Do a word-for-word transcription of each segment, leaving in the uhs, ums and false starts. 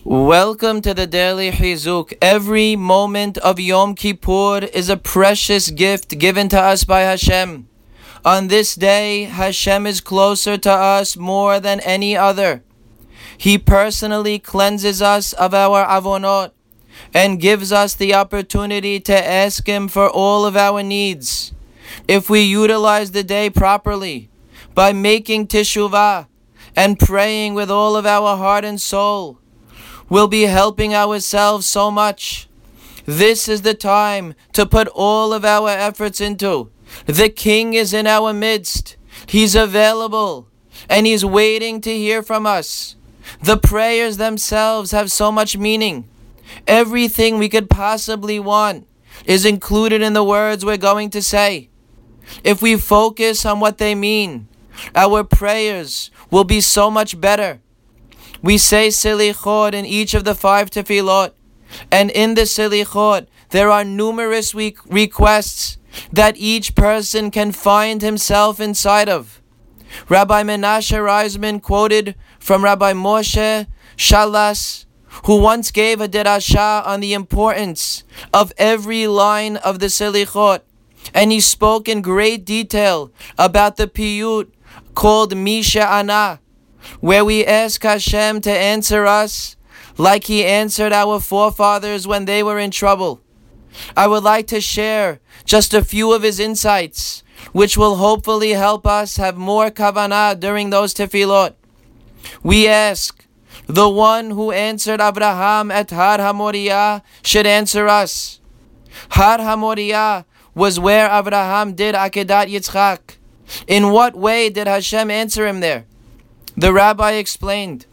Welcome to the Daily Chizuk. Every moment of Yom Kippur is a precious gift given to us by Hashem. On this day, Hashem is closer to us more than any other. He personally cleanses us of our avonot and gives us the opportunity to ask Him for all of our needs. If we utilize the day properly by making teshuvah and praying with all of our heart and soul, we'll be helping ourselves so much. This is the time to put all of our efforts into. The King is in our midst. He's available, and He's waiting to hear from us. The prayers themselves have so much meaning. Everything we could possibly want is included in the words we're going to say. If we focus on what they mean, our prayers will be so much better. We say Selichot in each of the five tefillot, and in the Selichot there are numerous re- requests that each person can find himself inside of. Rabbi Menashe Reisman quoted from Rabbi Moshe Shalas, who once gave a derasha on the importance of every line of the Selichot, and he spoke in great detail about the piyut called Misha Ana, where we ask Hashem to answer us like He answered our forefathers when they were in trouble. I would like to share just a few of his insights, which will hopefully help us have more kavanah during those tefillot. We ask, the one who answered Abraham at Har HaMoriah should answer us. Har HaMoriah was where Abraham did Akedat Yitzchak. In what way did Hashem answer him there? The rabbi explained,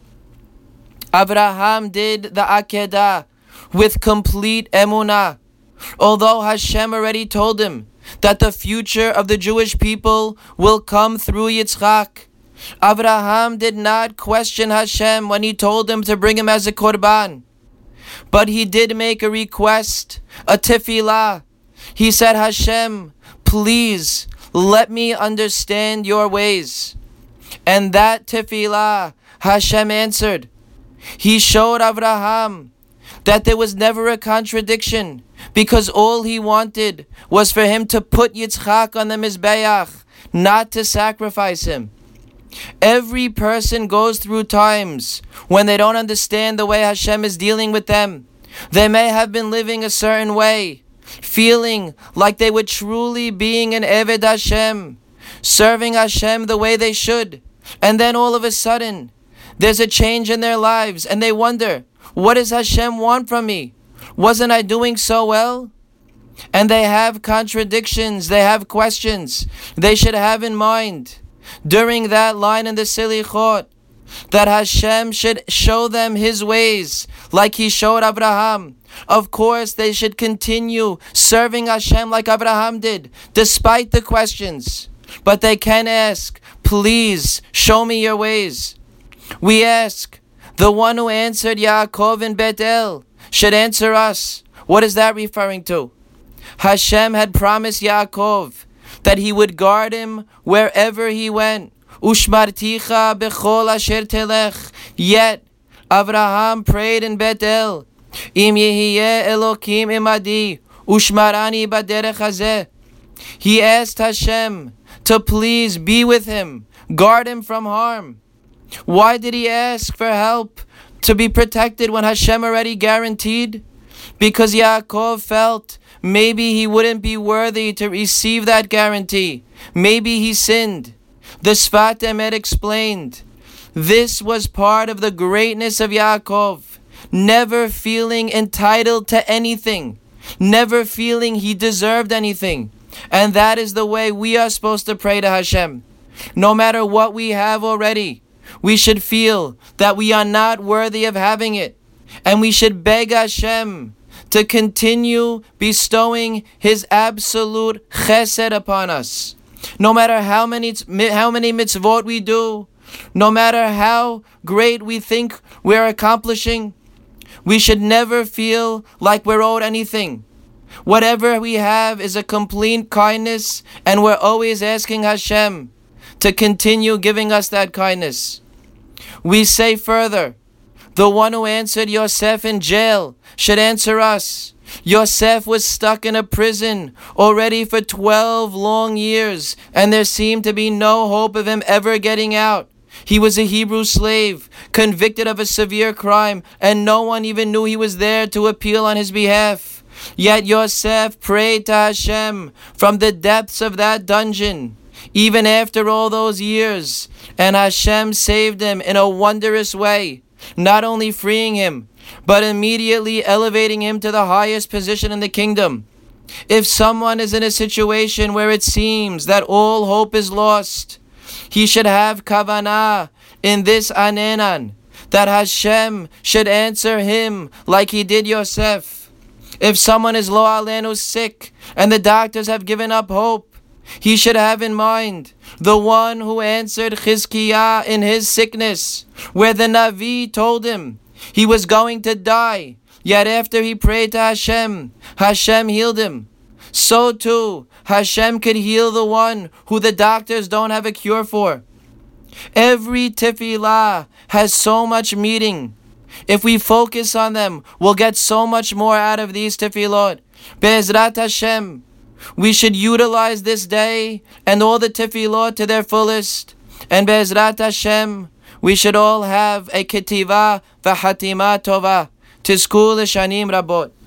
Abraham did the Akedah with complete emunah. Although Hashem already told him that the future of the Jewish people will come through Yitzchak, Abraham did not question Hashem when He told him to bring him as a korban. But he did make a request, a tefillah. He said, Hashem, please let me understand your ways. And that tefillah, Hashem answered. He showed Abraham that there was never a contradiction, because all he wanted was for him to put Yitzchak on the Mizbeach, not to sacrifice him. Every person goes through times when they don't understand the way Hashem is dealing with them. They may have been living a certain way, feeling like they were truly being an Eved Hashem, serving Hashem the way they should. And then all of a sudden, there's a change in their lives, and they wonder, what does Hashem want from me? Wasn't I doing so well? And they have contradictions, they have questions. They should have in mind, during that line in the Selichot, that Hashem should show them His ways, like He showed Abraham. Of course, they should continue serving Hashem like Abraham did, despite the questions. But they can ask, please show me your ways. We ask, the one who answered Yaakov in Bethel should answer us. What is that referring to? Hashem had promised Yaakov that He would guard him wherever he went. Ushmarticha bechol asher telech. Yet Abraham prayed in Bethel, Im yehiyeh Elokim imadi, ushmarani baderech hazeh. He asked Hashem to please be with him, guard him from harm. Why did he ask for help to be protected when Hashem already guaranteed? Because Yaakov felt maybe he wouldn't be worthy to receive that guarantee. Maybe he sinned. The Sfat Emet explained, this was part of the greatness of Yaakov, never feeling entitled to anything, never feeling he deserved anything. And that is the way we are supposed to pray to Hashem. No matter what we have already, we should feel that we are not worthy of having it. And we should beg Hashem to continue bestowing His absolute chesed upon us. No matter how many, how many mitzvot we do, no matter how great we think we're accomplishing, we should never feel like we're owed anything. Whatever we have is a complete kindness, and we're always asking Hashem to continue giving us that kindness. We say further, The one who answered Yosef in jail should answer us. Yosef was stuck in a prison already for twelve long years, and there seemed to be no hope of him ever getting out. He was a Hebrew slave, convicted of a severe crime, and no one even knew he was there to appeal on his behalf. Yet Yosef prayed to Hashem from the depths of that dungeon, even after all those years, and Hashem saved him in a wondrous way, not only freeing him, but immediately elevating him to the highest position in the kingdom. If someone is in a situation where it seems that all hope is lost, he should have kavanah in this anenan, that Hashem should answer him like he did Yosef. If someone is lo alenu sick and the doctors have given up hope, he should have in mind the one who answered Chizkiah in his sickness, where the Navi told him he was going to die, yet after he prayed to Hashem, Hashem healed him. So too, Hashem could heal the one who the doctors don't have a cure for. Every tefillah has so much meaning. If we focus on them, we'll get so much more out of these tefillot. Be'ezrat Hashem, we should utilize this day and all the tefillot to their fullest. And Be'ezrat Hashem, we should all have a ketiva v'hatima tova. Tizku l'shanim rabot.